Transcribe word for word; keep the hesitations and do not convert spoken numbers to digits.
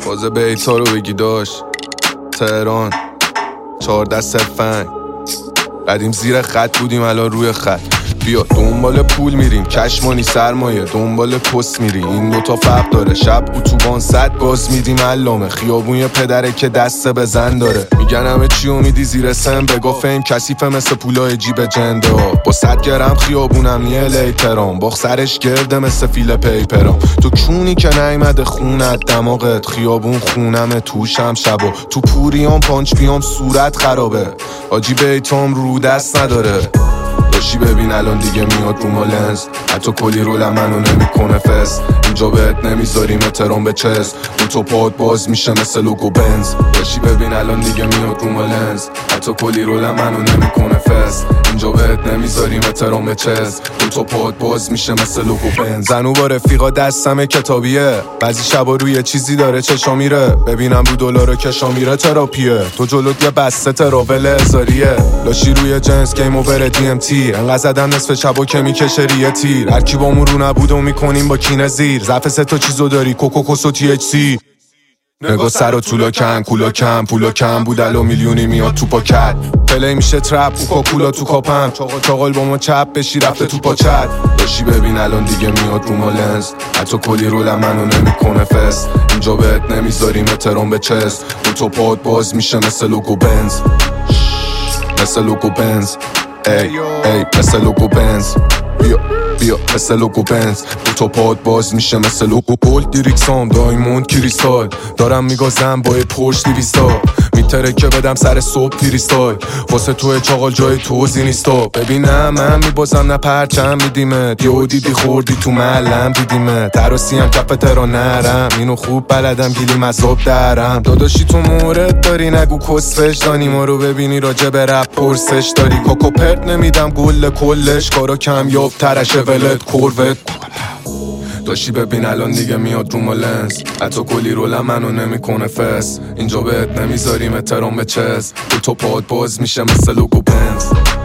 بازه بیتا رو بگی داشت تهران چهارده سفنگ قدیم زیر خط بودیم الان روی خط. بیا دنبال پول میریم کشمانی سرمایه دنبال پست میری این دوتا فرق داره. شب اتوبان صد باز میدیم علامه خیابون پدره که دست بزن داره. میگن همه چی امیدی زیر سن بگو فیم کثیفه مثل پولای جیب جنده با صد گرم خیابونم نیه لیترام باخ سرش گرده مثل فیل پیپرام. تو کونی که نیمده خونت دماغت خیابون خونم توشم شبا تو پوریام پانچ بیام صورت خرابه آجی بیتام رو دست نداره. داشی ببین الان دیگه میاد رو مالنز حتی کلی رولم منو نمیکنه فست اینجا بهت نمیذاریم احترام به چست اون تو پاد باز میشه مثل لوگو بنز. داشی ببین الان دیگه میاد رو مالنز حتی کلی رولم منو نمیکنه فست اینجا بهت نمیذاریم احترام به چست اون تو پاد باز میشه مثل لوگو بنز. زنو با رفیقا دستم کتابیه بعضی شبا روی چیزی داره چشا میره ببینم رو دلارو کشا میره تراپیه تو جلوت یه بسته تراول هزاریه. لاشی روی جنس گیم اوور دی ام تی انقدر زدم نصف شبا که میکشه ریه تیر هر کی با مون رو نبود و میکنیم با کینه زیر ضعف سه تا چیزو داری کوکو کوسو تی اچ سی. نگاه سر و طولا کم کولا کم پولا کم بود الو میلیونی میاد تو پاکت پلی میشه ترپ او کولا تو کاپم چاقال با ما چپ بشی رفته تو پاچت. داشی ببین الان دیگه میاد رو مالنز حتی کلی رولم منو نمیکنه فست اینجا بهت نمیذاریم احترام به چست اون تو پاد باز میشه مثل لوگو بنز مثل لوگو بنز ای ای مثل لوگو بنز بیا بیا مثل لوگو بنز دو تا پاد باز میشه مثل لوگو گولد دیریکسام دایموند کریستال دارم میگازم با پشت دیویستا میتره که بدم سر صبح پیریستای واسه توی چاقال جای توزی نیستا. ببینم من میبازم نه پرچم میدیمت یهو دیدی خوردی تو معلم دیدیمت تراسی هم کف ترا نرم اینو خوب بلدم گیلی مذاب درم. داداشی تو مورد داری نگو کسفش دانی ما رو ببینی راجع به رپ پرسش داری کاکو پرت نمیدم گل کلش کارا کم یاب ترشه ولت کوروت. داشی ببین الان دیگه میاد رو مالنز حتی کلی رولم منو نمیکنه فست اینجا بهت نمیذاریم احترام به چست دو تا پاد باز میشه مثل لوگو بنز.